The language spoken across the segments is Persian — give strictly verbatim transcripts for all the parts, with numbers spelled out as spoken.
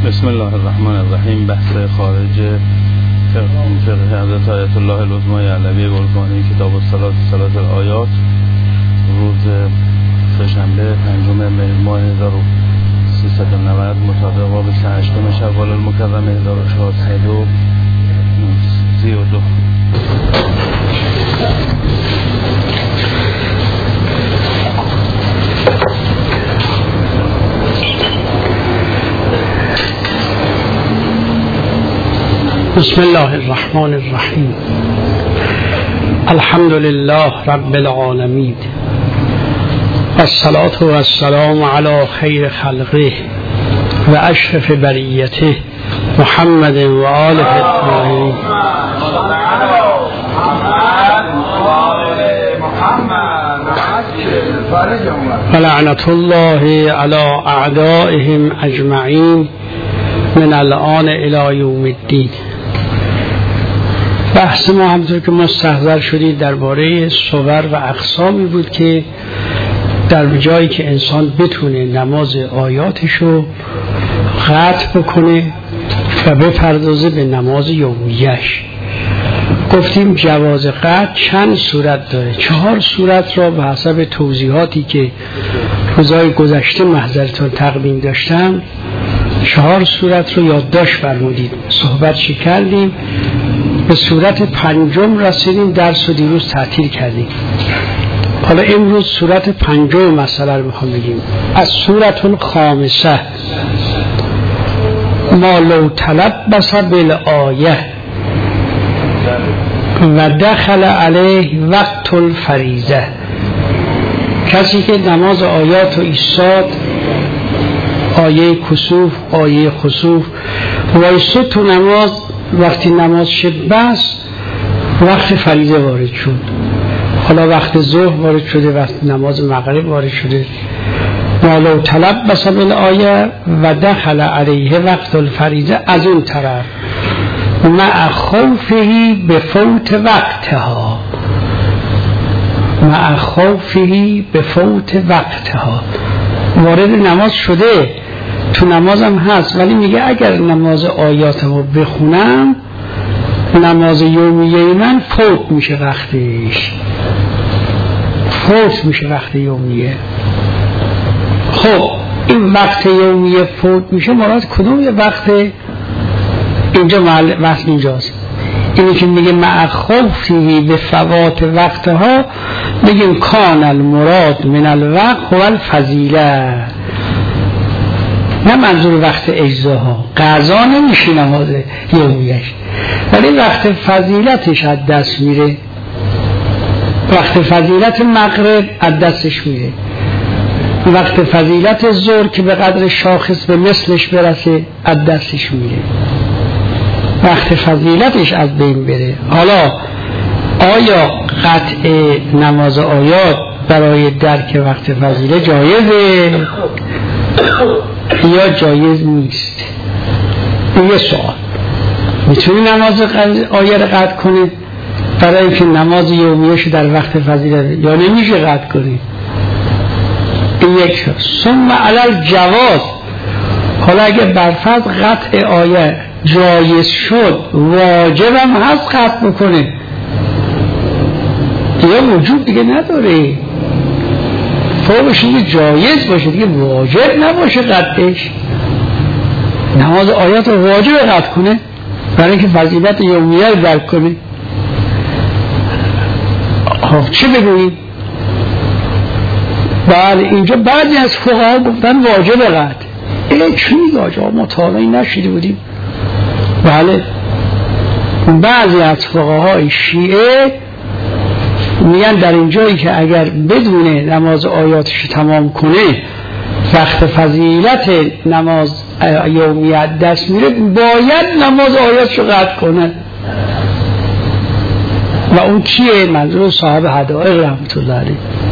بسم الله الرحمن الرحیم. بحث خارج فقه حضرت آیت الله العظمی علوی گلگانی کتاب الصلاة صلاة الآیات، روز سه‌شنبه پنجم مهر ماه هزار و سیصد و نود مطابق با بیست و هشتم شوال المکرم هزار و چهارصد و سی و دو. بسم الله الرحمن الرحیم. الحمد لله رب العالمین والصلاة والسلام علی خیر خلقه و اشرف بریته محمد و آله الطاهرین و لعنت الله علی اعدائهم اجمعین من الآن الی یوم الدین. بحث ما همونطور که مستحضر شدید درباره صور و اقسامی بود که در جایی که انسان بتونه نماز آیاتشو قطع بکنه و بپردازه به نماز یومیش. گفتیم جواز قطع چند صورت داره، چهار صورت را به حسب توضیحاتی که روزهای گذشته محضرتون تقدیم داشتم چهار صورت رو یادداشت فرمودید، صحبتش کردیم، به صورت پنجم رسیدیم، درس و دیروز تعطیل کردیم. حالا امروز صورت پنجم مسئله رو میخوام بگیم. از صورت الخامسه ما لو تلبس بالآیه و دخل علیه وقت الفریضه. کسی که نماز آیات و ایستاد، آیه کسوف، آیه خسوف وایسه تو نماز، وقتی نماز شد بس وقت فریضه وارد شد، حالا وقت ظهر وارد شده، وقت نماز مغرب وارد شده، مالو تلبس بالآیه و دخل علیه وقت الفریضه، از اون طرف مع خوفه به فوت وقتها، مع خوفه به فوت وقتها، وارد نماز شده، تو نمازم هست، ولی میگه اگر نماز آیاتمو بخونم نماز یومیه من فوت میشه، وقتش فوت میشه، وقت یومیه. خب این وقت یومیه فوت میشه، مراد کدوم یه وقت؟ اینجا وقت اینجاست، اینی که میگه مع خوفی به فوات وقتها، بگیم کان المراد من الوقت هو الفضیله، نه منظور وقت اجزاها، قضا نمیشه نماز یومیش، ولی وقت فضیلتش از دست میره، وقت فضیلت مغرب از دستش میره، وقت فضیلت ظهر که به قدر شاخص به مثلش برسه از دستش میره، وقت فضیلتش از بین بره. حالا آیا قطع نماز آیات برای درک وقت فضیله جایزه یا جایز نیست؟ این یه سوال. میتونی نماز آیه رو قطع کنی برای اینکه نماز یومیهش در وقت فضیله، یا نمیشه قطع کنی؟ این یک شد. ثم علی الجواز، حالا اگه برفرض قطع آیه جایز شد، واجبم هست قطع بکنه یا وجود دیگه نداره، فوقش دیگه جایز باشه دیگه واجب نباشه قطعش. نماز آیات رو واجب قطع کنه برای اینکه فضیلت یومیه رو درک کنه. خب چه بگوییم؟ بله اینجا بعضی از فقها گفتن واجب قطع. این چی میگه آجا؟ مطالعه نشیده بودیم. بله بعضی از فقهای شیعه میگن در این جایی که اگر بدونه نماز آیاتش تمام کنه وقت فضیلت نماز یومیت دست میره، باید نماز آیاتش قطع کنه. و اون کیه؟ منظور صاحب حدائق رحمت الله علیه.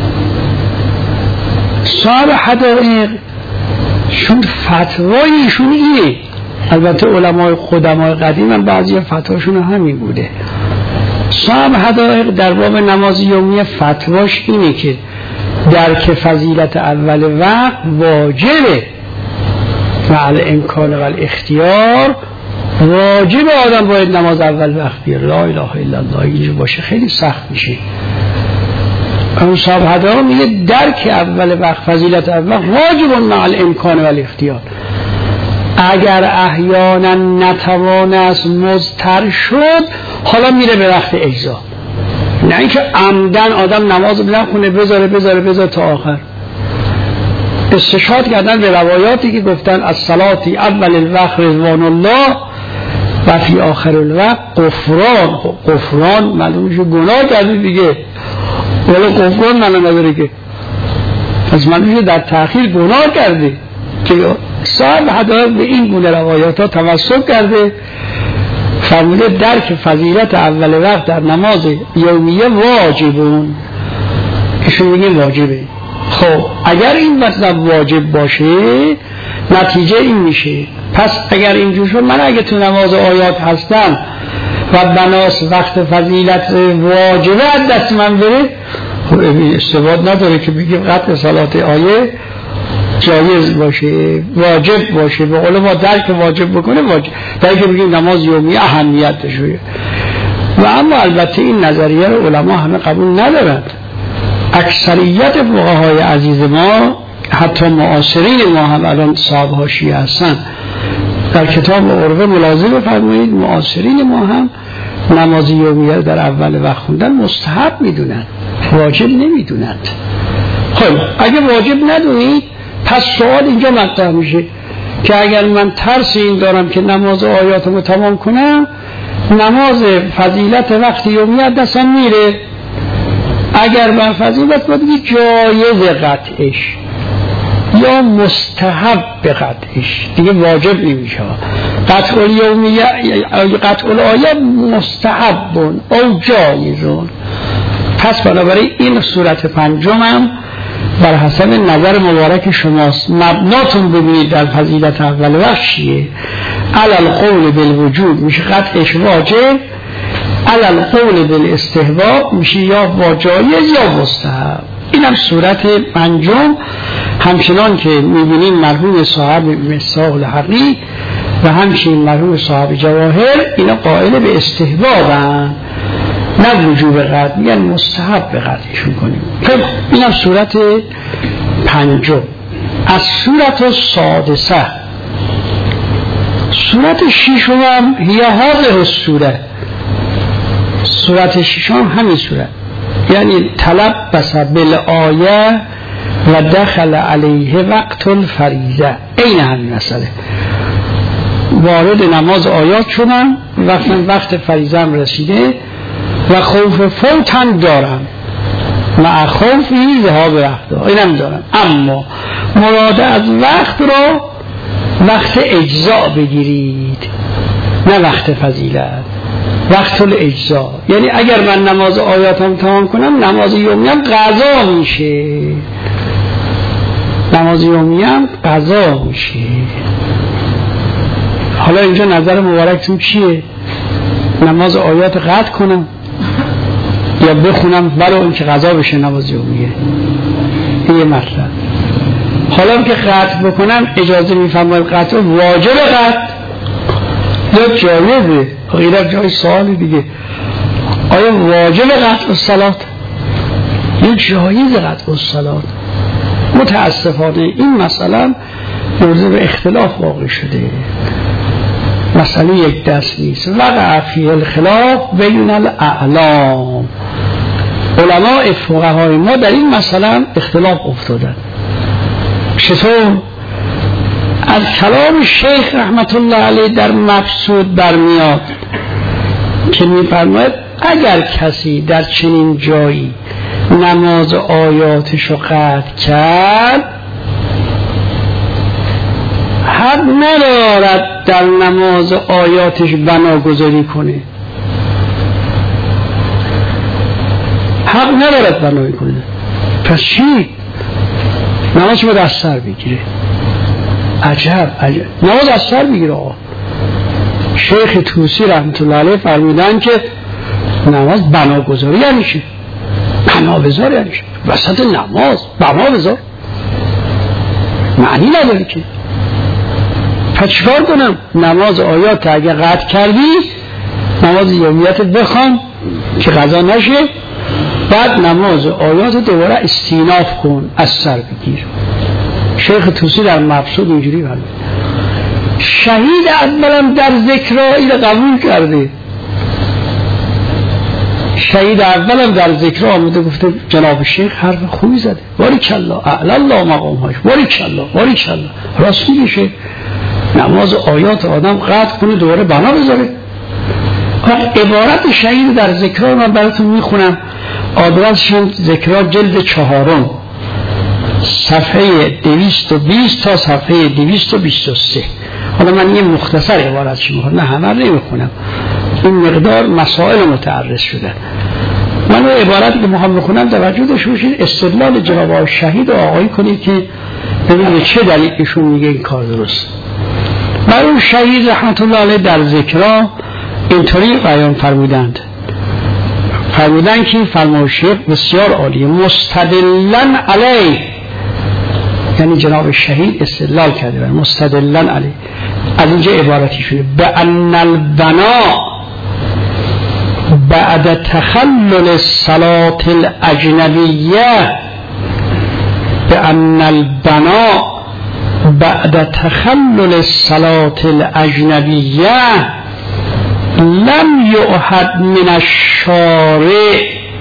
صاحب حدائق شون فتوایشون اینه، البته علمای قدمای قدیم هم بعضی فتواشون همین بوده. صاحب حدائق در باب نماز یومیه فتواش اینه که درک فضیلت اول وقت واجبه، مع الامکان و الاختیار واجب آدم باید نماز اول وقت بیاره. لا اله الا الله اینجا باشه خیلی سخت میشه. اون صاحب هدایت میگه درک اول وقت، فضیلت اول وقت واجب مع الامکان و الاختیار. اگر احیانا نتوانست مضطر شد حالا میره به وقت اجزا، نه اینکه عمدن آدم نماز نخونه بذاره بذاره بذاره تا آخر. استشهاد کردن به روایاتی که گفتن از صلاتی اول الوقت رضوان الله و فی آخر الوقت غفران. غفران معلوم میشه گناه کردی دیگه، ولی غفران معلوم نداره که، پس معلوم میشه در تأخیر گناه کردی. که صاحب هدایت به این گونه روایات ها تمسک کرده، فرموده درک فضیلت اول وقت در نماز یومیه واجبون، ایشون میگه واجبه. خب اگر این مطلب واجب باشه نتیجه این میشه، پس اگر اینجور شد من اگه تو نماز آیات هستم و بناس وقت فضیلت واجبه از دست من بره، خب استفاده نداره که بگیم قطع صلات آیه جایز باشه واجب باشه. به قول ما درک واجب بکنه واجب، درک بگیم نماز یومی اهمیت داره. و اما البته این نظریه رو علما همه قبول ندارند. اکثریت فقهای عزیز ما حتی معاصرین ما هم الان صاحب حاشیه هستن، در کتاب عروه ملاحظه بفرمایید معاصرین ما هم نماز یومیه در اول وقت خوندن مستحب میدونن، واجب نمیدونند. خب اگه واجب ندونید پس سوال اینجا مطرح میشه که اگر من ترس این دارم که نماز آیاتمو تمام کنم، نماز فضیلت وقت یومیه دستم میره. اگر من فضیلت باید بگید جایز قطعش یا مستحب قطعش، دیگه واجب نمیشه. قطع الیومیه قطع الآیه مستحبون او جایزون. پس بنابراین این صورت پنجمم بر حسب نظر مبارک شماست. مبناتون ببینید در فضیلت اول وقت چیه؟ علی القول بالوجوب میشه قطعش واجب، علی القول بالاستحباب میشه یا جایز یا مستحب. اینم صورت پنجم. همچنان که میبینین مرحوم صاحب مساق الحقی و همچنین مرحوم صاحب جواهر اینا قائل به استحبابن، نه وجوب قطع، میگن مستحب به قطعشون کنیم. خب اینم صورت پنجم. از صورت سادسه صورت ششم هم هی هذه الصورت، صورت ششم همین صورت، یعنی طلب بس بالآیه و دخل علیه وقت الفریضه. این همین مسئله، وارد نماز آیات شدن وقت وقت فریضه هم رسیده و خوف فوتن دارم، مع خوفی ذهاب وقت اینم دارم، اما مراد از وقت رو وقت اجزا بگیرید نه وقت فضیلت، وقت الاجزا. یعنی اگر من نماز آیاتم تمام کنم نماز یومیم قضا میشه، نماز یومیم قضا میشه. حالا اینجا نظر مبارکتون چیه؟ نماز آیات قطع کنم یا بخونم برای اون که قضا بشه نماز یومیه؟ این یه مطلب. حالا که قطع بکنم اجازه میفرماید قطع واجب قطع یا جایزه؟ غیر جای سوال دیگه، آیا واجب قطع الصلات یا جایز قطع الصلات؟ متاسفانه این مسئله مورد به اختلاف واقع شده، مسئله یک دست نیست. وقع فیه الخلاف بین الاعلام، علماء فقهای ما در این مسئله اختلاف افتادن. چطور؟ از کلام شیخ رحمت الله علیه در مبسوط برمیاد که میفرماید اگر کسی در چنین جایی نماز آیاتشو قطع کرد حق ندارد در نماز آیاتش بناگذاری کنه، حق ندارد بنایی کنه. پس چی؟ نمازش باید از سر بگیره. عجب عجب نماز از سر بگیره. آقا شیخ توسی رحمت الله علیه فرمودن که نماز بناگذاری یعنی چی؟ بنا بذار یعنی چی؟ وسط نماز بنا بذار معنی نداره که. پس چیکار کنم؟ نماز آیات اگه قطع کردی نماز یومیت بخوام که قضا نشه، بعد نماز آیات دوباره استیناف کن، از سر بگیر. شیخ توسی در مبسوط اینجوری فرمود. شهید اولم در ذکرها این قبول کرده، شهید اولم در ذکرها آمده گفته جناب شیخ حرف خوبی زده، باریکالله، اعلی الله مقامهاش، باریکالله باریکالله. راست میگه شیخ، نماز آیات آدم قطع کنه دوباره بنا بذاره. عبارت شهید در ذکرها من براتون میخونم، آدرسشون ذکرها جلد چهارم صفحه دویست و بیست تا صفحه دویست و بیست و سه. حالا من یه مختصر عبارتش میخونم، نه همه نمیخونم، این مقدار مسائل متعرض شدن. من اون عبارتی که میخوام بخونم توجه داشته باشید، استدلال جناب شهید و آقایی کنید که ببینید چه دلیل ایشون میگه این کار درست. برای شهید رحمت الله علیه در ذکرها اینطوری بیان فرمودند، فرمودند که فرمایش بسیار عالیه، مستدلن علیه، یعنی جناب شهید استدلال کرده مستدلن علیه. از اینجا عبارتی شده به ان البنا بعد تخلل الصلاة الاجنبیه، به ان البنا بعد تخلل الصلاة الاجنبیه لم یعهد من الشارع،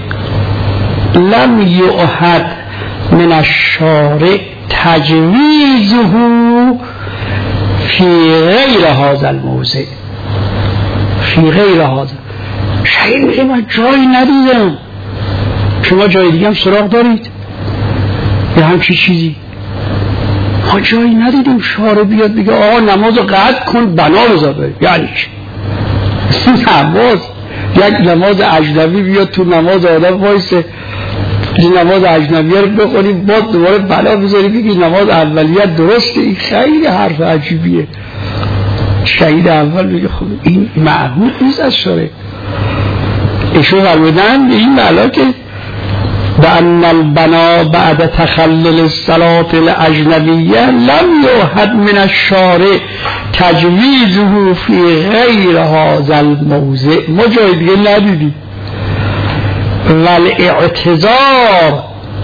لم یعهد من الشارع تجویزه فی غیر هذا الموضع، فی غیر هذا. شاید میگه من جایی ندیدم، شما جای دیگه هم سراغ دارید یا همچی چیزی؟ ما جایی ندیدیم شارع بیاد بگه آقا نماز قطع کن بنا بذار بری. یعنی چی؟ نماز یک نماز اجنبی بیاد تو نماز آدم وایسه، این نماز اجنبیه رو بخونیم بعد دوباره بلا بذاری بگی نماز اولیت درسته؟ این خیلی حرف عجیبیه. شهید اول میگه خب این معهود نیست از شارع. ایشون فرمودن به این بلا که بأن البنا بعد تخلل الصلاة الاجنبیه لم یعهد من الشارع تجویزه فی غیر هذا الموضع. ما جای دیگه ندیدیم. والاعتذار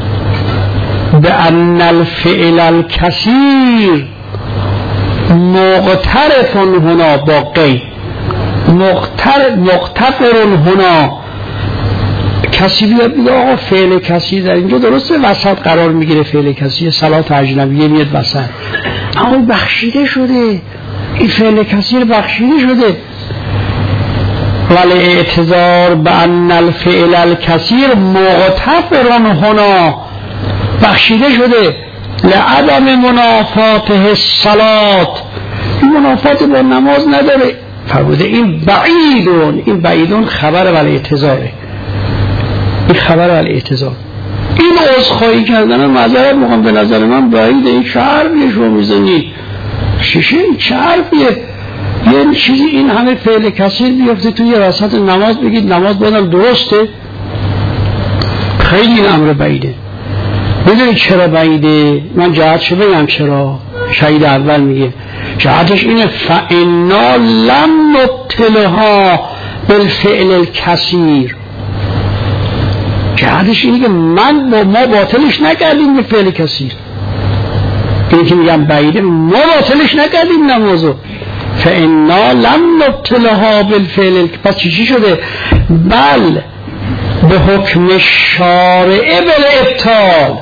بأن الفعل الكثير مغترف هنا باقی مغتفر هنا. کسی بیاد بگه آقا فعل کثیر در اینجا درسته وسط قرار میگیره، فعل کثیر صلات اجنبیه میاد وسط، اما بخشیده شده، این فعل کثیر بخشیده شده. ولی اعتذار بأن الفعل الكثير مغتفر هنا، بخشیده شده، لعدم منافاته الصلات، این منافات با نماز نداره. فرموده این بعیدون، این بعیدون خبر ولی اعتذاره، این خبر ولی اعتذار. این عذرخواهی کردن معذرت میخوام به نظر من بعیده. این چه حرفیه شما میزنید؟ شیشه این چه حرفیه؟ یه چیزی این همه فعل کثیر بیفته توی وسط نماز بگید نماز بازم درسته؟ خیلی این امر بعیده. میدونید چرا بعیده؟ من جهتش بگم چرا. شهید اول میگه جهتش اینه فانا لم نبتلها بالفعل الکثیر. جهتش اینه که من با ما باطلش نکردیم به فعل کثیر. این که میگم بعیده، ما باطلش نکردیم نمازو. فانا لم نبتلها بالفعل. پس چی چی شده؟ بل به حکم شارع بالابطال،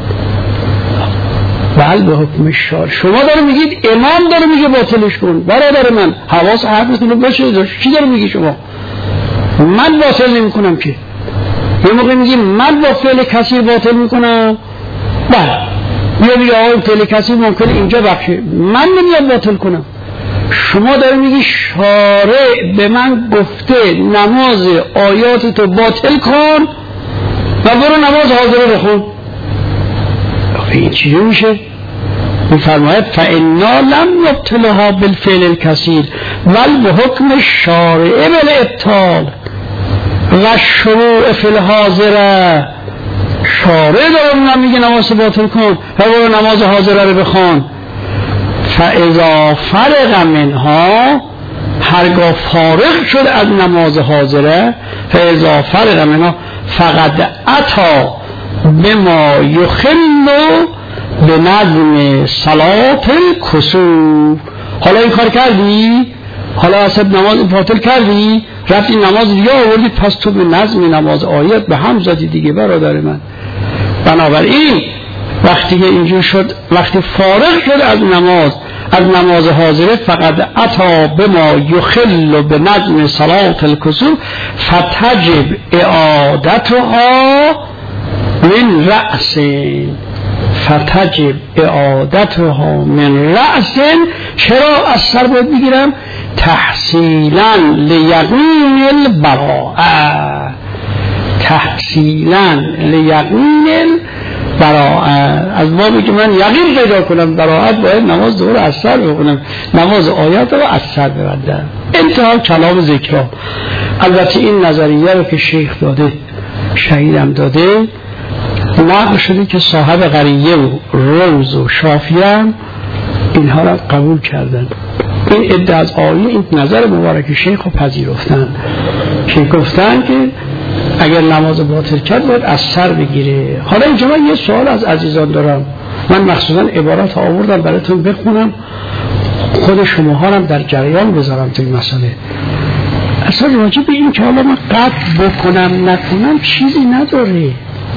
بل به حکم شارع. شما داره میگید امام داره میگه باطلش کن. برادر من حواس حرفتون رو باشه. چی داره میگی شما؟ من باطل نمی کنم که. یه موقع میگی من با فعل کثیر باطل میکنم، بله یه میگه آقای فعل کثیر ممکنه اینجا بخشه، من نمیام باطل کنم. شما داره میگی شارع به من گفته نماز آیاتتو باطل کن و برو نماز حاضره بخون. این چیزی میشه؟ میفرماید فانا لم نبتلها بالفعل الکثیر ول به حکم شارع بالابطال و شروع فی الحاضره. شارع داره نمیگه نماز باطل کن و برو نماز حاضره رو بخون. فاذا فرغ منها، هرگاه فارغ شد از نماز حاضره، فاذا فرغ منها فقد اتی بما یخل بنظم صلات الکسوف. حالا این کار کردی؟ حالا اصلا نماز باطل کردی؟ رفتی نماز دیگه آوردی، پس تو به نظم نماز آیت به هم زدی دیگه برادر من. بنابراین وقتی که اینجور شد، وقتی فارغ شد از نماز، از نماز حاضره، فقد اتی بما یخل بنظم صلات الکسوف فتجب اعادتها من رأس، فتجب اعادتها من رأس. چرا از سر باید بگیرم؟ تحصیلا لیقین البراءه، تحصیلا لیقین البراءه. از بابی که من یقین پیدا کنم براءت، باید نماز ظهر از سر بخونم، نماز آیات رو از سر ببندم. انتها کلام ذکر. البته این نظریه رو که شیخ داده، شهیدم داده، نقل شده که صاحب قریه و روز و شافعی هم اینها را قبول کردن. این عده از آیه این نظر مبارک شیخ رو پذیرفتن که گفتن که اگر نماز باطل کرد باید از سر بگیره. حالا اینجا من یه سوال از عزیزان دارم، من مخصوصا عبارات آوردم براتون بخونم، خود شماها هم در جریان بذارم تو این مسئله. اصلا راجع به این که حالا من قطع بکنم نکنم چیزی نداره.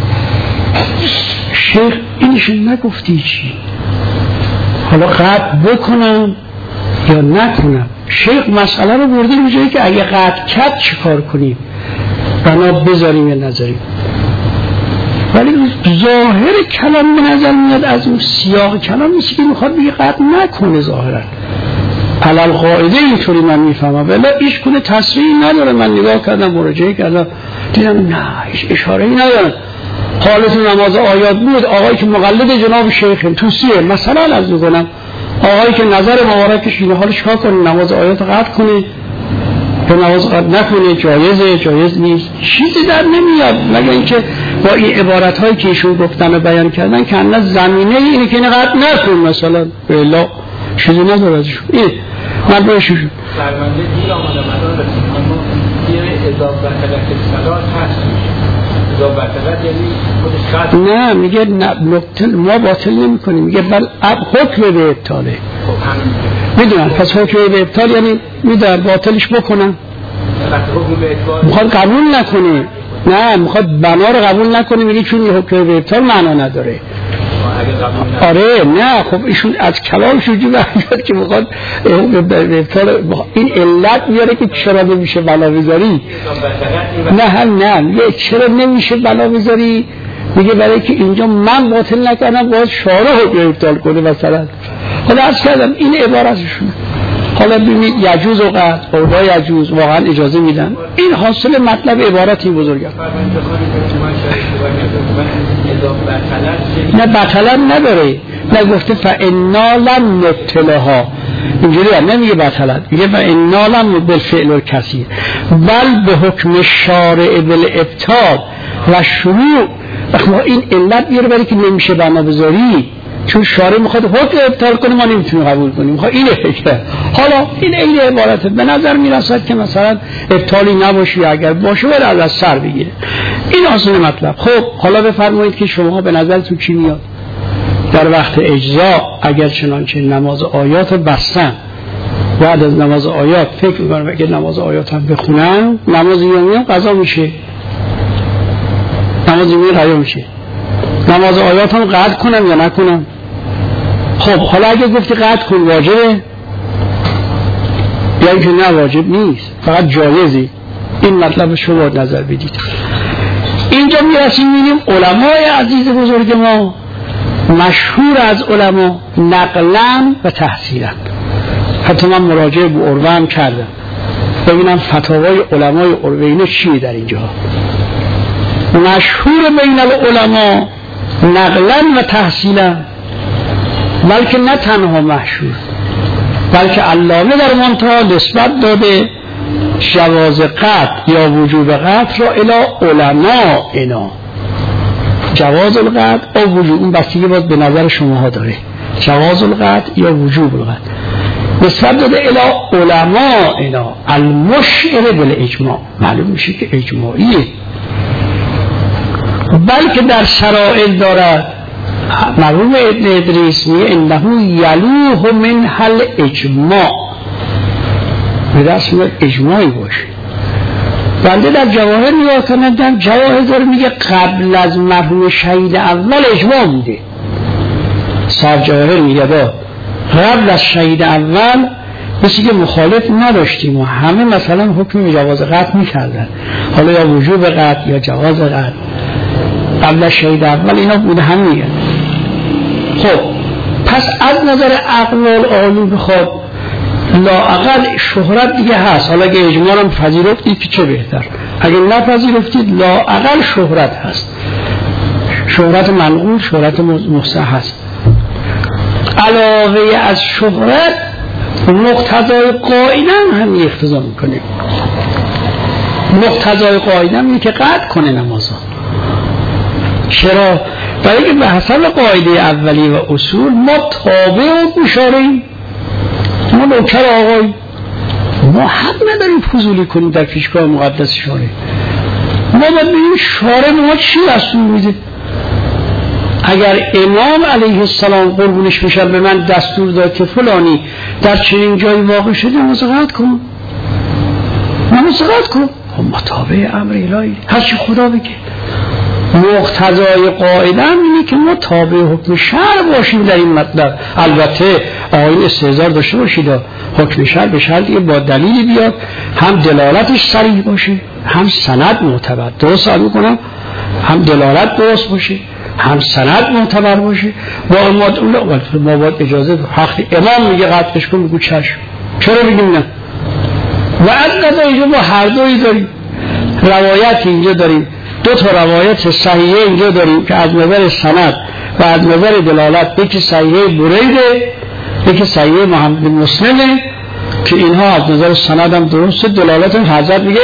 شیخ اینش نگفتی چی؟ حالا قطع بکنم یا نکنم؟ شیخ مسئله رو برده به جایی که اگه قطع کرد چی کار کنیم، بنا بذاریم یا نذاریم. ولی ظاهر کلام به نظر میاد از اون سیاق کلام نیست که میخواد بگه قطع نکنه. ظاهرا علل قاعده اینطوری من میفهمم، ولی ایش کنه تصریحی نداره. من نگاه کردم، مراجعه کردم، دیدم نه هیچ اشاره‌ای نداره. حالتون نماز آیات بود، آقایی که مقلد جناب شیخ توصیه مثلا از میکنم، آقایی که نظر مبارکش اینه، حالش کار کنه نماز آیات قطع کنه یا نماز قطع نکنه، جایزه جایز نیست، چیزی در نمیاد مگر اینکه با این عبارت هایی که ایشون گفتن و بیان کردن که انداز زمینه اینه که اینه قطع نکن مثلا، بلا چیزی نداره ازشون. این من بایشون فرمانده دیر آمده مدار رسیم، اما دیر اضافه خلق صلات هست، نه میگه ما باطل نمی کنیم، میگه بل حکم به ابطاله. میدونن پس حکم به ابطال یعنی میدونن باطلش بکنن، میخواد قبول نکنه، نه میخواد بنا رو قبول نکنه، میگه چون یه حکم به ابطال معنا نداره. آره نه خب ایشون از کلامش وجود نداره که میخواد این علت میاره که چرا نمیشه بنا بذاری. نه هم نه میگه چرا نمیشه بنا بذاری، میگه برای که اینجا من باطل نکردم باید شارع رو ابطال کنه مثلا. حالا عرض کردم این عبارتشونه. حالا ببینید یجوز و قطع و لا یجوز واقعا اجازه میدن، این حاصل مطلب عبارتی بزرگم. نه بطلن نداره، نه گفته فانا لم نبطلها، اینجوری هم نمیگه بطلن، میگه فانا لم بالفعل الکثیر بل به حکم شارع بالابطال و شروع. ما این علت بیاره برای که نمیشه بنا بذاری، چون شارع میخواد حکم ابطال کنه ما نمیتونیم قبول کنیم. خب اینه فکره. حالا این این عبارت به نظر میرسد که مثلا ابطالی نباشه، اگر باشه باید از سر بگیره. این اصل مطلب. خب حالا بفرمایید که شما به نظرتون چی میاد در وقت اجزا؟ اگر چنانچه نماز آیات بستن، بعد از نماز آیات فکر میکنم اگر نماز آیات هم بخونم نماز یومی هم قضا میشه، نماز یومی قضا میشه، نماز آیات هم قطع کنم یا نکنم؟ خب حالا اگه گفتی قطع کن واجبه یا اینکه نه واجب نیست فقط جایزی، این مطلب شما باید نظر بدید. اینجا میرسیم میبینیم علمای عزیز بزرگ ما مشهور از علما نقلا و تحصیلا، حتی من مراجعه به عروه هم کردم ببینم فتاوای علمای عروه چیه در اینجا. مشهور بین العلماء نقلا و تحصیلا، بلکه نه تنها مشهور بلکه علامه در منتها نسبت داده جواز قطع یا وجوب قطع را الی علماء اینا، جواز القطع او وجوب، اون بستگی باید به نظر شماها داره جواز القطع یا وجوب القطع. نسبت داده الی علمائنا المشعر بالاجماع، معلوم میشه که اجماعیه، بلکه در شرائط دارد. مرحوم ابن ادریس میگه انه یلوه من حل اجماع، به دست میاد اجماعی باشه. بنده در جواهر نگاه کنم، در جواهر داره میگه قبل از مرحوم شهید اول اجماع بوده. صاحب جواهر میگه با قبل از شهید اول مثل که مخالف نداشتیم و همه مثلا حکم جواز قطع میکردن، حالا یا وجوب قطع یا جواز قطع قبل از شهید اول اینا بوده هم میگن. خب پس از نظر اقوال عالی بخواد لااقل شهرت دیگه هست. حالا اگه اجماع هم پذیرفتید که چه بهتر، اگه نپذیرفتید لااقل شهرت هست، شهرت منقول، شهرت مصح هست. علاوه از شهرت مقتضای قاعده هم اقتضا میکنه. مقتضای قاعده هم که قطع کنه نمازا. چرا؟ برای که به حسب قاعده اولی و اصول ما تابع و مشارعیم، ما نوکر آقای، ما حق نداریم فضولی کنیم در پیشگاه مقدس شارع. ما باید بگیم شارع ما چی دستور میده. اگر امام علیه السلام قربونش بشن به من دستور داد که فلانی در چنین جایی واقع شده، مصاحبت کن، مصاحبت کن، ما تابع امر الهی، هر چی خدا بگه. مقتضای قاعده هم اینه که ما تابع حکم شرع باشیم در این مطلب. البته آیین استحضار داشته باشید، حکم شرع به شرطی با دلیلی بیاد، هم دلالتش صریح باشه، هم سند معتبر. درست سوال میکنم، هم دلالت درست باشه، هم سند معتبر باشه. با ما باید اجازه وقتی امام میگه قطعش کن بگو چشم، چرا بگیم نه؟ و از نظر اینجا ما هر دوی داریم، روایت اینجا داریم، دو تا روایت صحیحه اینجا داریم که از نظر سند و از نظر دلالت، یکی صحیحه بریده، یکی صحیحه محمد مسلمه که اینها از نظر سند هم درسته، دلالت هم حضرت میگه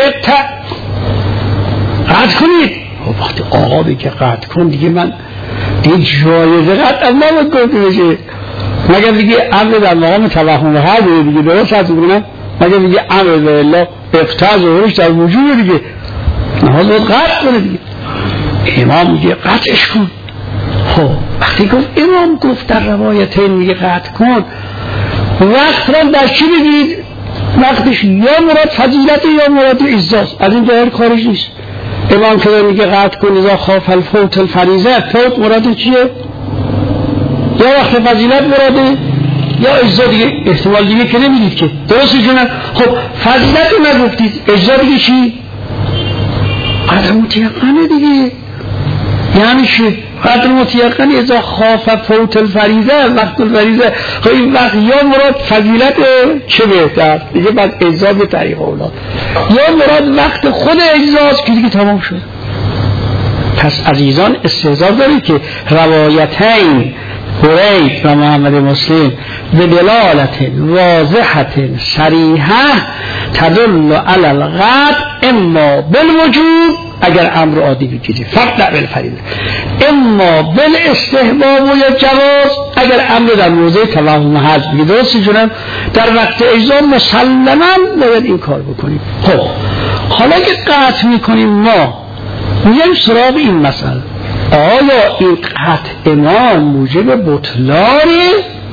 قطع کنید. وقتی آقا بگه قطع کن دیگه من دیگه جایزه قطع از نمید گفته بشه، مگر دیگه امر در مقام توهم و حل دیگه درست هست بگونم، مگر دیگه امر به الله افتاز و حرش در وجود دیگه نهاز باید قطع کنه دیگه. امام میگه قطعش کن. خب وقتی گفت امام گفت در روایتین میگه قطع کن، وقت را در چی بگید؟ وقتش یا مراد فضیلت یا مراد عزاست، از این جاهر کارش نیست. امام که میگه قطع کن اذا خاف الفوت الفریضه، فوت مراد چیه؟ یا وقت فضیلت مراده یا اجزا دیگه، احتمال دیگه که نمیدید که. درسته جنب؟ خب فضیلت رو نگفتید، اجزا دیگه چی؟ قدر متیقنه دیگه، یعنی چه؟ قدر متیقنه اذا خاف فوت الفریضه، وقت الفریضه. خب این وقت یا مراد فضیلت چه بهتر دیگه، بعد اجزا به طریق اولاد، یا مراد وقت خود اجزاست که دیگه تمام شد. پس عزیزان استحضار دارید که روایتین برید و محمد مسلم به دلالت واضحت صریحه تدل علی القطع اما بالوجوب، اگر امر عادی بگیرید فقط بالفریضه، اما بالاستحباب و یا جواز اگر امر در موضع توهم هست بگید. درستی جونم در وقت اجزا مسلما باید این کار بکنیم. خب حالا که قطع میکنیم ما میگیم سراغ این مسئله، آیا این قطع ما موجب بطلانه؟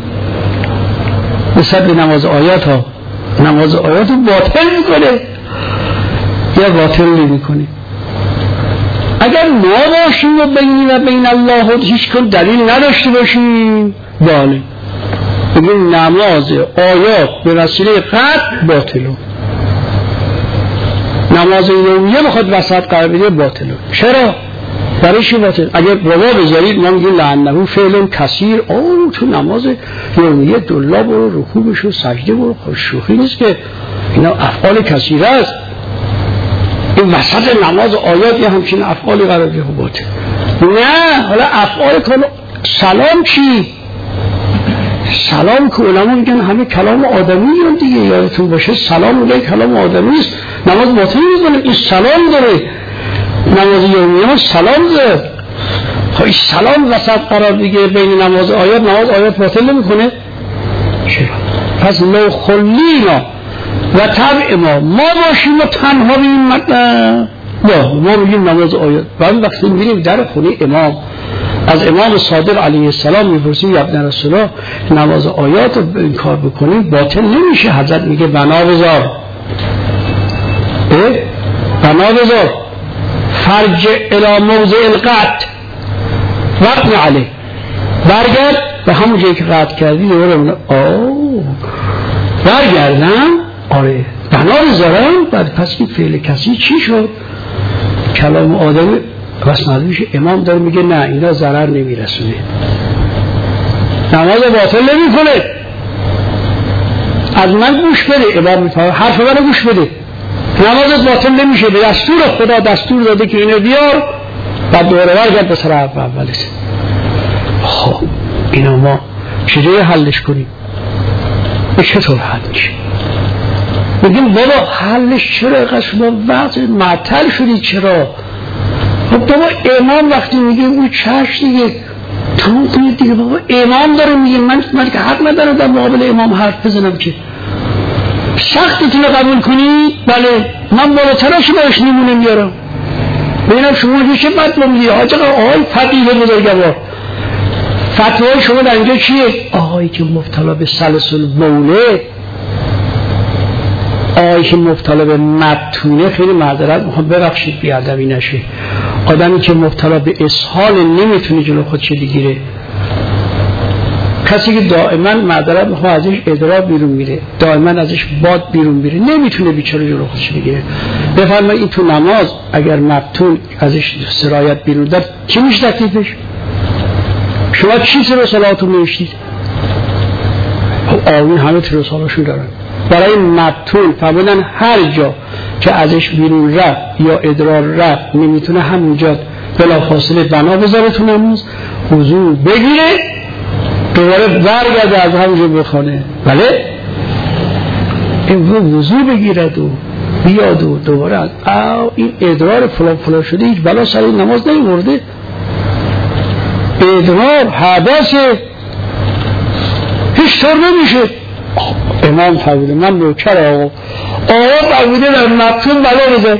نسبت به نماز آیات ها، نماز آیات رو باطل میکنه یا باطل نمیکنه؟ اگر ما باشیم و بین و بین الله و هیچ کن دلیل نداشته باشیم، بله بگیم نماز آیات به وسیله قطع باطله، نماز یومیه بخواد وسط قرار بده باطله. چرا؟ برای چی باطل؟ اگر روا بذارید ما میگیم لعنه فعل کثیر، او تو نماز یومیه دلا برو، رکوع بشو، سجده برو، خوششوخی نیست که، اینا افعال کثیره است. این وسط نماز آیات یه همچین افعالی قرار بده باطل. نه حالا افعال کن. سلام چی؟ سلام که علما میگن همه کلام آدمی هم دیگه، یادتون باشه سلام اونجای کلام آدمی است، نماز باطل میکنه. این سلام داره، نماز یومیه ما سلام داره. خب این سلام وسط قرار بگیره بین نماز آیات، نماز آیات باطل نمیکنه؟ چرا؟ پس لو خلینا و طبع ما ما باشیم و تنها بیم مطلب نه، ما بگیم نماز آیات. بعد وقتی میریم در خونه امام از امام صادق علیه السلام میپرسیم یا ابن رسول الله نماز آیات رو این کار بکنیم باطل نمیشه؟ حضرت میگه بنا بذار بنا بذار فرج الى موضع القطع وقت علیه، برگرد به همون جایی که قطع کردی دوباره اونه آه برگردم آره بنا بذارم. بعد پس این فعل کسی چی شد؟ کلام آدمی بس معلومش امام داره میگه نه اینا ضرر نمیرسونه، نماز باطل نمی کنه. از من گوش بده، امام میفهمه حرف من گوش بده، نمازت باطل نمیشه، به دستور خدا دستور داده که اینو بیار، بعد دوباره برگرد به سر اولش. خب اینا ما چجوری حلش کنیم؟ به چطور حل میشه؟ بگیم بابا حلش چرا اینقدر شما وقت معطل شدید چرا؟ خب بابا امام وقتی میگه اون چش دیگه تمام کنید دیگه، بابا امام داره میگه، من من که حق ندارم در مقابل امام حرف بزنم که. سختتون رو قبول کنید؟ بله من بالاترش باش نمونه میارم. ببینم شما چه مطلب میگی؟ حاج آقای فقیه بزرگوار فتوای شما در اینجا چیه؟ آقایی که مبتلا به سلسل بوله، آقایی که مبتلا به مبتونه، خیلی معذرت میخوام ببخشید بیادبی نشه، آدمی که مبتلا به اسهال نمیتونه جلو خودش بگیره، کسی که دائما معذرت میخوام ازش ادرار بیرون میره، دائما ازش باد بیرون میره، نمیتونه بیچاره جلو خودش بگیره. بفرمایید این تو نماز اگر مبتون ازش سرایت بیرون داد چی میشه تکلیفش؟ شما چی سر صلاتون نوشتید؟ آمین همه تر صلاتشون دارن. برای مبتون فرمودن هر جا که ازش بیرون رفت یا ادرار رفت نمیتونه همونجا بلافاصله بنا بذاره تو نماز، وضو بگیره دوباره برگرده از همونجا بخونه. بله این وضو بگیرد و بیاد و دوباره از او این ادرار فلان فلان شده هیچ بلا سر این نماز نیورده، ادرار حدثه هیچ طور نمیشه. امام فرموده من نوکر آقا آقا فرموده در مبتون بلا بذار،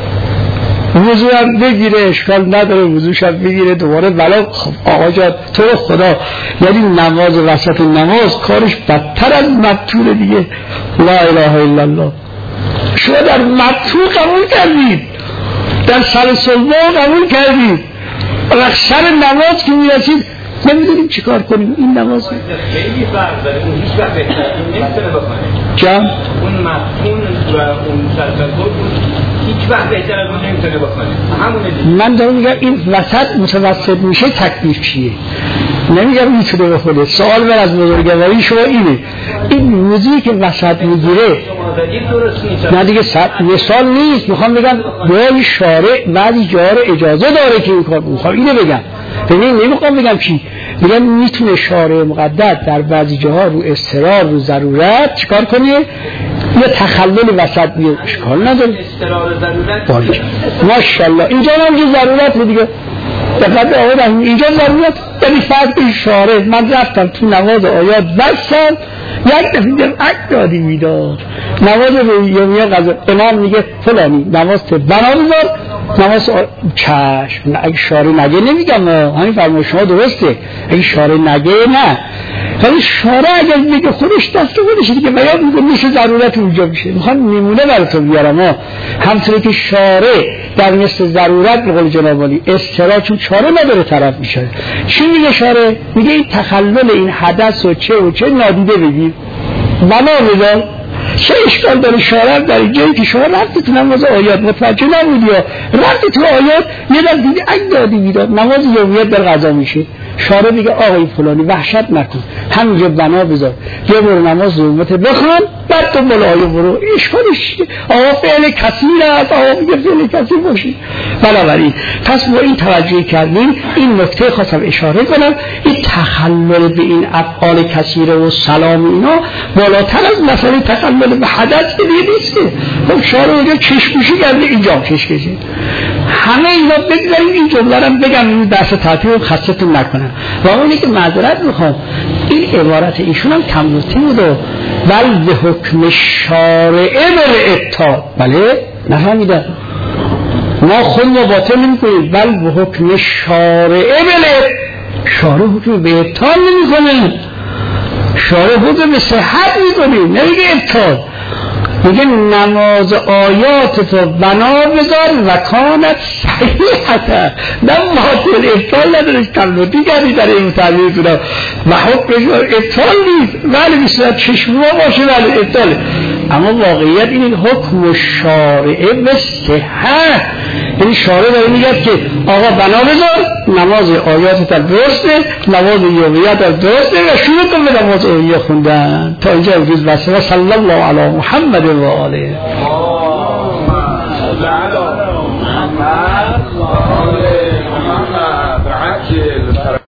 وضو هم بگیره اشکال نداره، وضوش هم بگیره دوباره بلا. آقا جان تو رو خدا، یعنی نماز وسط نماز کارش بدتر از مبتونه دیگه. لا اله الا الله. شما در مبتون قبول کردید، در سلسل با قبول کردید، سر نماز که میرسید نمیدونیم چی کار کنیم. این نماز خیلی فرق داره، اون هیچ وقت بهتر نمیتونه بکنه. جا؟ اون مفهوم و اون سلسل هیچ وقت بهتر از اون نمیتونه بکنه. همونه. من دارم میگم این وسط متوسط میشه تکلیف چیه؟ نمیگم میتونه بخوره. سوال بر از بزرگواری شما اینه، این موضوعی که وسط میگیره نه دیگه مثال نیست، میخوام بگم جای شارع بعضی جاها رو اجازه داره که این کار میخوام اینو بگم. ببین نمیخوام بگم چی، میگم میتونه شارع مقدس در بعضی جاها رو اضطرار رو ضرورت چیکار کنه، یه تخلل وسط بیاد، اشکال نداره. اضطرار ضرورت ماشاءالله اینجا هم یه ضرورت دیگه. دقیقا آقا اینجا ضرورت یعنی فرق شارع. من رفتم تو نماز آیات بستم یک دفعه دیدم اک دادی میداد نماز یومیه قضا امام میگه فلانی نماز ته بنا بذار نماز آ... چشم. اگه شارع نگه نمیگم همین فرمای شما درسته، اگه شارع نگه نه، ولی شارع اگر میگه خودش دست خودش دیگه بیان میگه میشه ضرورت اونجا میشه. میخوام نمونه براتون بیارم ها، همطوری که شارع در مثل ضرورت به قول جناب علی استرا چون چاره نداره طرف میشه. چی میگه شارع؟ میگه این تخلل این حدث و چه و چه نادیده بگیر بنا بذار. چه اشکال داره شارع در این جایی که شما رفتی تو نماز آیات متوجه نبودی یا رفتی تو آیات یه در دیدی اگه دادی میداد نماز یومیت در قضا میشه. شارع میگه آقای فلانی وحشت نکن، همینجا بنا بذار، یه برو نماز ظلمت بخوان، بعد تو ملایه برو. اشکالش آقا فعل کثیر است، آقا میگه فعل کثیر باشی. بنابراین پس ما این توجه کردیم. این نکته خواستم اشاره کنم، این تخلل به این افعال کثیره و سلام اینا بالاتر از مسئله تخلل به حدث که دیگه نیست. خب شارع اونجا چشموشی کرده، اینجا چشموشی. همه اینا بگذاریم این جمله رو بگم این درس تعطیل خستتون نکنم. و اونی که معذرت میخوام، این عبارت ایشون هم کم‌نوتی بود و ول به حکم شارعه بر ابطال. بله نفهمیدم، ما خود ما باطل نمی‌کنیم، ول به حکم شارعه بر شارع حکم به ابطال نمی‌کنه، شارع حکم به صحت می‌کنه، نمیگه ابطال. میگه نماز آیات تو بنا بذار و کانت صحیحه، نه باطل، ابطال ندارش. کلوتی کردی در این تعبیر کنم و حکمش ابطال نیست، ولی بسیار چشمه باشه ولی ابطاله. اما واقعیت این حکم شارعه به صحت، یعنی شارع داره میگه که آقا بنا بذار، نماز آیات تا درسته، نماز یومیت تا درسته و شروع کن به نماز یومیه خوندن. تا اینجا امروز بسه و صلی الله علی محمد و آله.